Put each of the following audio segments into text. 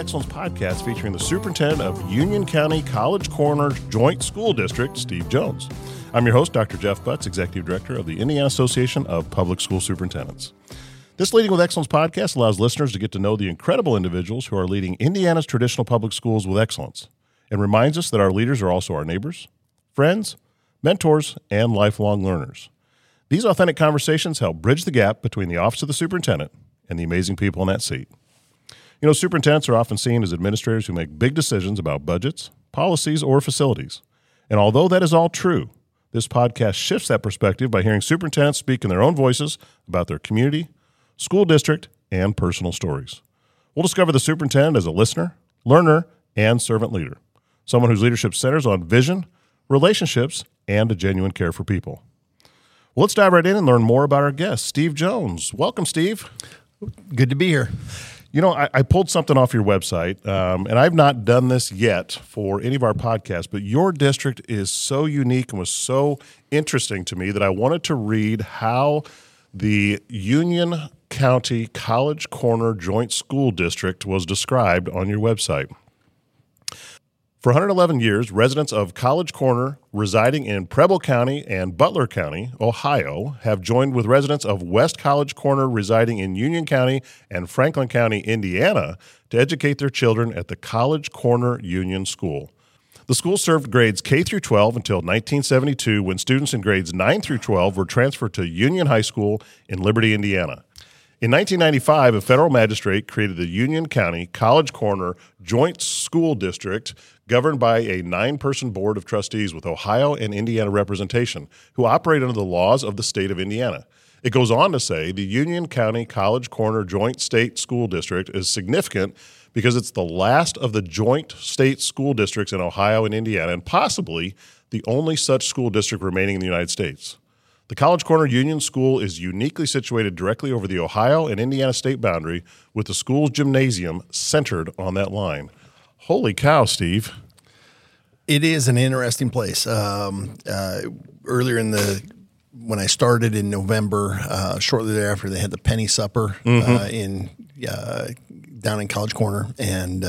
Excellence podcast featuring the superintendent of Union County College Corner Joint School District, Steve Jones. I'm your host, Dr. Jeff Butts, Executive Director of the Indiana Association of Public School Superintendents. This Leading with Excellence podcast allows listeners to get to know the incredible individuals who are leading Indiana's traditional public schools with excellence, and reminds us that our leaders are also our neighbors, friends, mentors, and lifelong learners. These authentic conversations help bridge the gap between the Office of the Superintendent and the amazing people in that seat. You know, superintendents are often seen as administrators who make big decisions about budgets, policies, or facilities. And although that is all true, this podcast shifts that perspective by hearing superintendents speak in their own voices about their community, school district, and personal stories. We'll discover the superintendent as a listener, learner, and servant leader, someone whose leadership centers on vision, relationships, and a genuine care for people. Well, let's dive right in and learn more about our guest, Steve Jones. Welcome, Steve. Good to be here. You know, I pulled something off your website, and I've not done this yet for any of our podcasts, but your district is so unique and was so interesting to me that I wanted to read how the Union County College Corner Joint School District was described on your website. For 111 years, residents of College Corner residing in Preble County and Butler County, Ohio, have joined with residents of West College Corner residing in Union County and Franklin County, Indiana, to educate their children at the College Corner Union School. The school served grades K through 12 until 1972, when students in grades 9 through 12 were transferred to Union High School in Liberty, Indiana. In 1995, a federal magistrate created the Union County College Corner Joint School District, governed by a 9-person board of trustees with Ohio and Indiana representation, who operate under the laws of the state of Indiana. It goes on to say the Union County College Corner Joint State School District is significant because it's the last of the joint state school districts in Ohio and Indiana, and possibly the only such school district remaining in the United States. The College Corner Union School is uniquely situated directly over the Ohio and Indiana state boundary, with the school's gymnasium centered on that line. Holy cow, Steve. It is an interesting place. Earlier when I started in November, shortly thereafter, they had the penny supper down in College Corner, and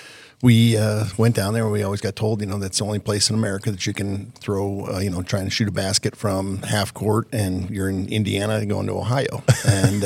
we went down there, and we always got told, that's the only place in America that you can throw, trying to shoot a basket from half court, and you're in Indiana going to Ohio. And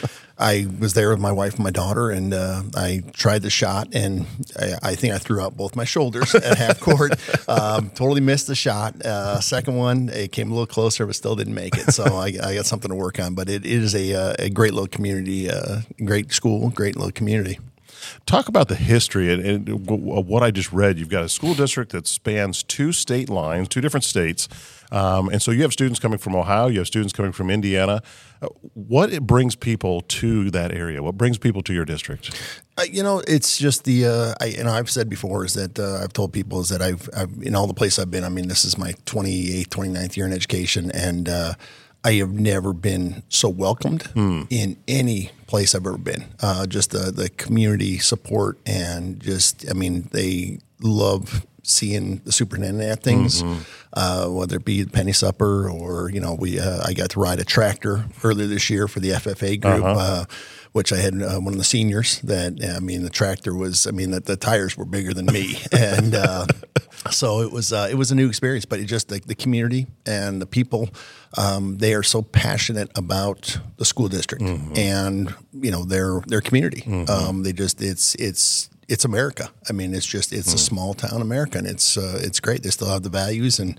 I was there with my wife and my daughter, and I tried the shot, and I think I threw out both my shoulders at half court. Totally missed the shot. Second one, it came a little closer, but still didn't make it. So I got something to work on. But it is a great little community, great school, great little community. Talk about the history and what I just read. You've got a school district that spans 2 state lines, 2 different states. And so you have students coming from Ohio, you have students coming from Indiana. What brings people to that area? What brings people to your district? It's just I've said before is that I've told people is that I've in all the places I've been, this is my 28th, 29th year in education, and I have never been so welcomed in any place I've ever been. Just the community support, and they love seeing the superintendent at things, whether it be the penny supper or, I got to ride a tractor earlier this year for the FFA group, which I had one of the seniors that, the tractor was, the tires were bigger than me. And so it was a new experience, but it just the community and the people, they are so passionate about the school district and, their community. They just, it's America. It's a small town America, and it's great. They still have the values and,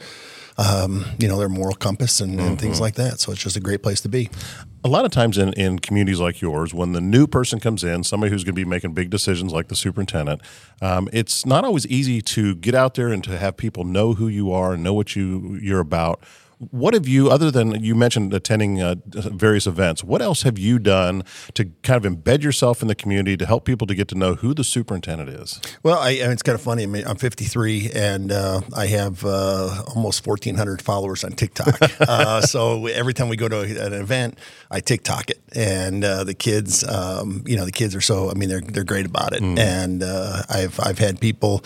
their moral compass and things like that. So it's just a great place to be. A lot of times in communities like yours, when the new person comes in, somebody who's going to be making big decisions like the superintendent, it's not always easy to get out there and to have people know who you are and know what you're about. What have you, other than you mentioned attending various events, what else have you done to kind of embed yourself in the community to help people to get to know who the superintendent is? Well, it's kind of funny. I'm 53, and I have almost 1,400 followers on TikTok. So every time we go to an event, I TikTok it, and the kids, the kids are so. They're great about it. And I've had people,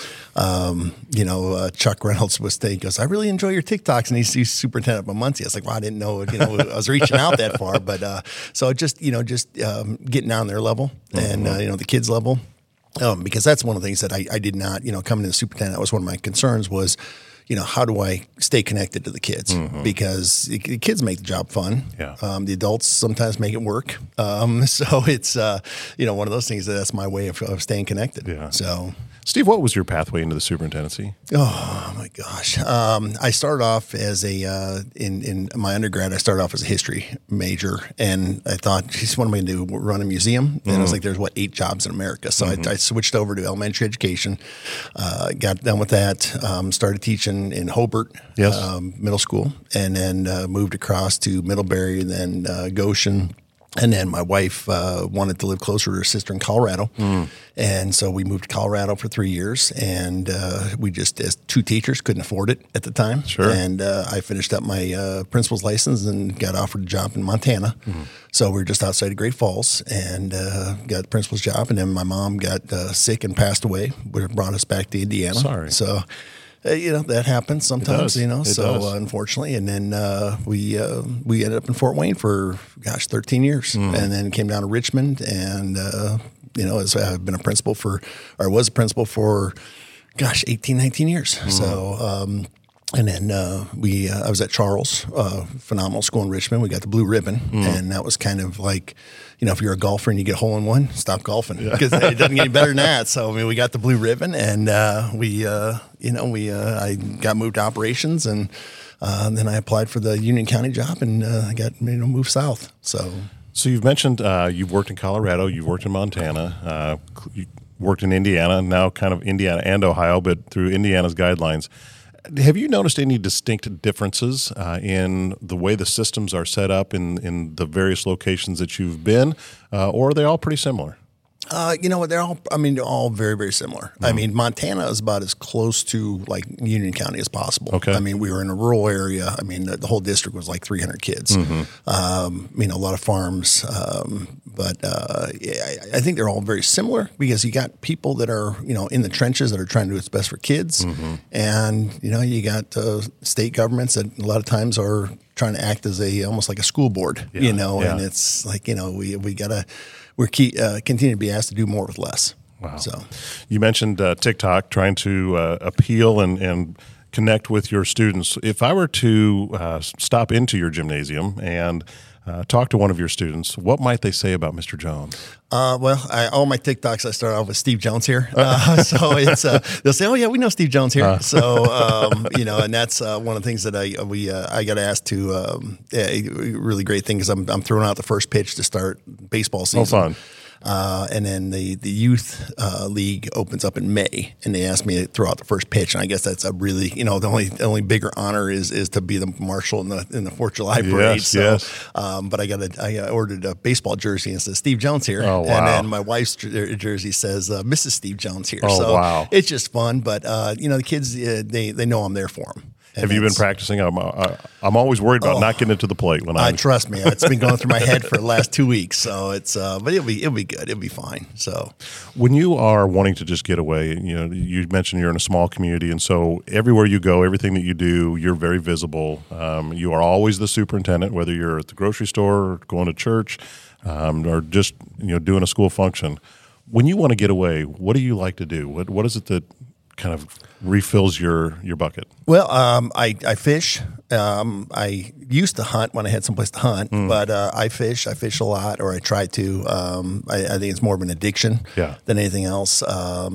Chuck Reynolds goes, I really enjoy your TikToks, and he's superintendent of Muncie. I was like, well, I didn't know, I was reaching out that far, but so just getting on their level and the kids' level. Because that's one of the things that I did not, coming to the superintendent, that was one of my concerns was, how do I stay connected to the kids? Because the kids make the job fun. Yeah. The adults sometimes make it work. So it's, one of those things that's my way of staying connected. Yeah. So, Steve, what was your pathway into the superintendency? oh my gosh. I started off as in my undergrad, I started off as a history major, and I thought, geez, what am I going to do? Run a museum? And I was like, there's 8 jobs in America. So I switched over to elementary education, got done with that, started teaching in Hobart, Yes. Middle school, and then moved across to Middlebury, then Goshen. And then my wife wanted to live closer to her sister in Colorado. And so we moved to Colorado for 3 years. And we just, as 2 teachers, couldn't afford it at the time. Sure. And I finished up my principal's license and got offered a job in Montana. So we were just outside of Great Falls and got the principal's job. And then my mom got sick and passed away, which brought us back to Indiana. Sorry. So that happens sometimes, It does. unfortunately. And then we ended up in Fort Wayne for, 13 years, and then came down to Richmond. And, as I've been was a principal for, 18, 19 years. So, and then I was at Charles, phenomenal school in Richmond. We got the blue ribbon, and that was kind of like, if you're a golfer and you get hole in one, stop golfing because it doesn't get any better than that. So we got the blue ribbon, and I got moved to operations, and then I applied for the Union County job, and I got moved south. So you've mentioned you've worked in Colorado, you've worked in Montana, you worked in Indiana, now kind of Indiana and Ohio, but through Indiana's guidelines. Have you noticed any distinct differences in the way the systems are set up in the various locations that you've been, or are they all pretty similar? They're all very, very similar. I mean, Montana is about as close to like Union County as possible. Okay. I mean, we were in a rural area. I mean, the whole district was like 300 kids. A lot of farms. But I think they're all very similar because you got people that are, in the trenches that are trying to do what's best for kids. And, you got state governments that a lot of times are trying to act as almost like a school board, and it's like, we continue to be asked to do more with less. Wow. So, you mentioned TikTok, trying to appeal and connect with your students. If I were to stop into your gymnasium and talk to one of your students, what might they say about Mr. Jones? All my TikToks, I start off with Steve Jones here. So it's they'll say, "Oh yeah, we know Steve Jones here." So and that's one of the things that I got asked to. A really great thing is I'm throwing out the first pitch to start baseball season. Oh, fun. And then the youth league opens up in May, and they asked me to throw out the first pitch. And I guess that's a really, the only bigger honor is to be the marshal in the 4th of July parade. Yes. But I ordered a baseball jersey and it says Steve Jones here. Oh, wow. And then my wife's jersey says Mrs. Steve Jones here. Oh, so wow. it's just fun. But the kids they know I'm there for them. Have you been practicing? I'm always worried about not getting it to the plate when I trust me. It's been going through my head for the last 2 weeks. So it's but it'll be good. It'll be fine. So when you are wanting to just get away, you mentioned you're in a small community, and so everywhere you go, everything that you do, you're very visible. You are always the superintendent, whether you're at the grocery store, or going to church, or just doing a school function. When you want to get away, what do you like to do? What is it that kind of refills your bucket? Well, I fish. I used to hunt when I had someplace to hunt, but I fish. I fish a lot, or I try to. I think it's more of an addiction than anything else. I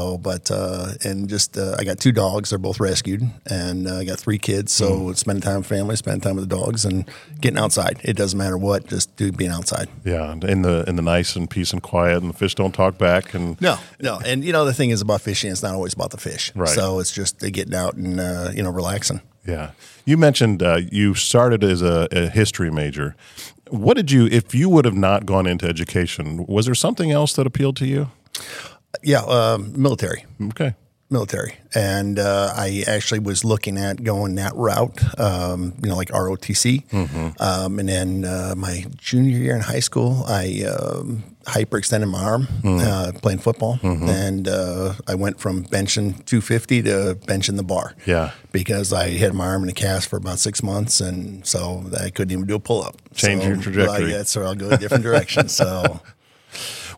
got 2 dogs. They're both rescued, and I got 3 kids. So spending time with family, spending time with the dogs, and getting outside. It doesn't matter what, just being outside. Yeah, in the nice and peace and quiet, and the fish don't talk back. And no, and the thing is about fishing, it's not always about the fish. Right. So it's just getting out and relaxing. Yeah. You mentioned you started as a history major. What did if you would have not gone into education, was there something else that appealed to you? Yeah, military. Okay. Military. And I actually was looking at going that route, like ROTC. And then my junior year in high school, I hyperextended my arm playing football. And I went from benching 250 to benching the bar. Yeah. Because I had my arm in a cast for about 6 months, and so I couldn't even do a pull-up. Change your trajectory. So I'll go a different direction. So...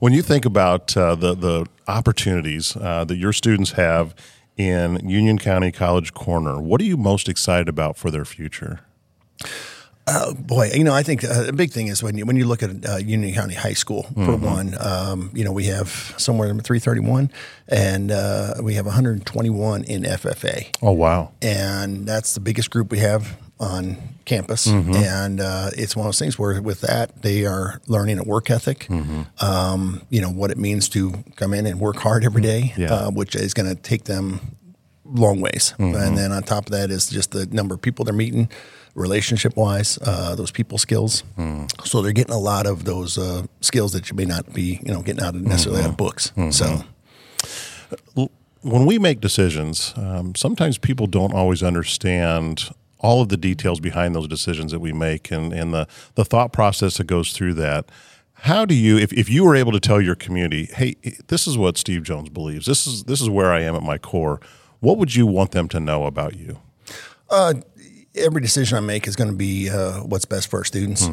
When you think about the opportunities that your students have in Union County College Corner, what are you most excited about for their future? Boy, I think a big thing is when you look at Union County High School, for one, we have somewhere in 331, and we have 121 in FFA. Oh, wow. And that's the biggest group we have on campus. And it's one of those things where with that, they are learning a work ethic, what it means to come in and work hard every day, which is going to take them long ways. And then on top of that is just the number of people they're meeting, relationship-wise, those people skills. So they're getting a lot of those skills that you may not be, getting out of necessarily out of books. So when we make decisions, sometimes people don't always understand all of the details behind those decisions that we make and the thought process that goes through that. How do you, if you were able to tell your community, hey, this is what Steve Jones believes, this is where I am at my core, what would you want them to know about you? Every decision I make is going to be what's best for our students.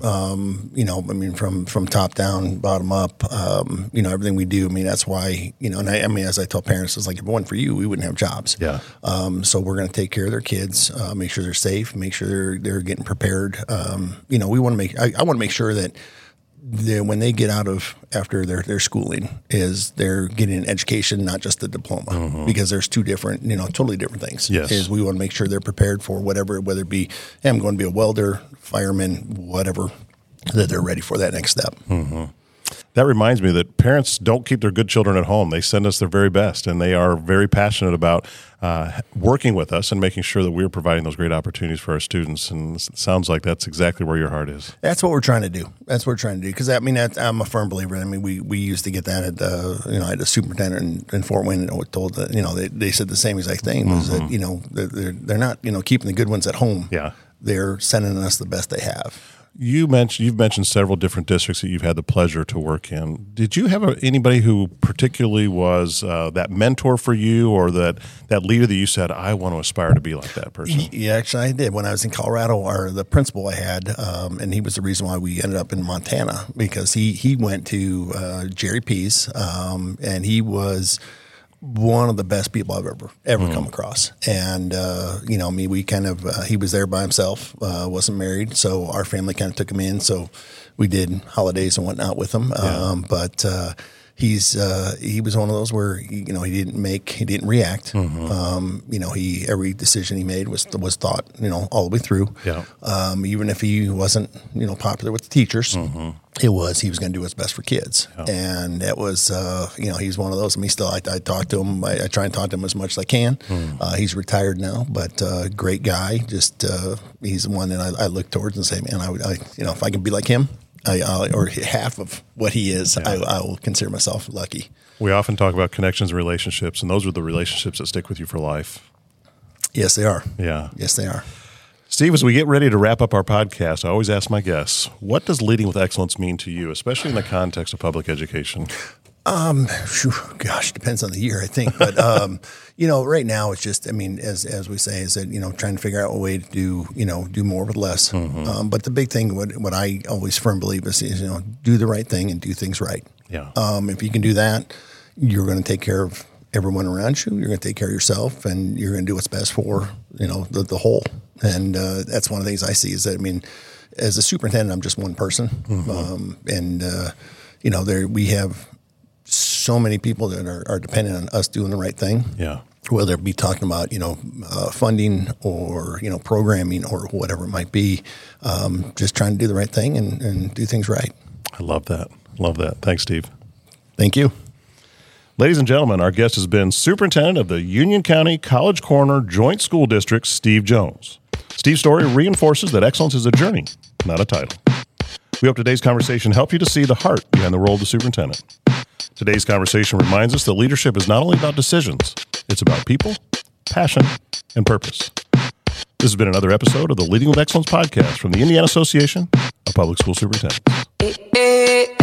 From top down, bottom up, everything we do. That's why, and as I tell parents, it's like, if it wasn't for you, we wouldn't have jobs. Yeah. So we're going to take care of their kids, make sure they're safe, make sure they're getting prepared. We want to I want to make sure that when they get out of after their schooling is they're getting an education, not just a diploma, because there's two different, totally different things. Yes. Is we want to make sure they're prepared for whatever, whether it be, hey, I'm going to be a welder, fireman, whatever, that they're ready for that next step. That reminds me that parents don't keep their good children at home. They send us their very best, and they are very passionate about working with us and making sure that we're providing those great opportunities for our students. And it sounds like that's exactly where your heart is. That's what we're trying to do. Because I'm a firm believer. We used to get that at I had a superintendent in Fort Wayne and told that they said the same exact thing was that they're not keeping the good ones at home. Yeah, they're sending us the best they have. You've mentioned several different districts that you've had the pleasure to work in. Did you have anybody who particularly was that mentor for you, or that leader that you said, I want to aspire to be like that person? Yeah, actually I did. When I was in Colorado, the principal I had, and he was the reason why we ended up in Montana, because he went to Jerry Pease, and he was one of the best people I've ever come across. And, we kind of, he was there by himself, wasn't married. So our family kind of took him in. So we did holidays and whatnot with him. But he was one of those where, he didn't react. Every decision he made was thought, all the way through. Yeah. Even if he wasn't, popular with the teachers, he was going to do his best for kids. Yeah. And that was, he's one of those. I talk to him. I try and talk to him as much as I can. He's retired now, but great guy. Just he's the one that I look towards and say, man, if I can be like him, or half of what he is, I will consider myself lucky. We often talk about connections and relationships, and those are the relationships that stick with you for life. Yes, they are. Yeah. Yes, they are. Steve, as we get ready to wrap up our podcast, I always ask my guests, what does leading with excellence mean to you, especially in the context of public education? Depends on the year, I think. But, right now it's just, as we say, is that, trying to figure out a way to do more with less. But the big thing, what I always firmly believe is, do the right thing and do things right. Yeah. If you can do that, you're going to take care of everyone around you. You're going to take care of yourself, and you're going to do what's best for, the whole. And that's one of the things I see is that, as a superintendent, I'm just one person. We have so many people that are dependent on us doing the right thing. Yeah. Whether it be talking about, funding or, programming or whatever it might be, just trying to do the right thing and do things right. I love that. Love that. Thanks, Steve. Thank you. Ladies and gentlemen, our guest has been Superintendent of the Union County College Corner Joint School District, Steve Jones. Steve's story reinforces that excellence is a journey, not a title. We hope today's conversation helped you to see the heart behind the role of the superintendent. Today's conversation reminds us that leadership is not only about decisions, it's about people, passion, and purpose. This has been another episode of the Leading with Excellence podcast from the Indiana Association of Public School Superintendents.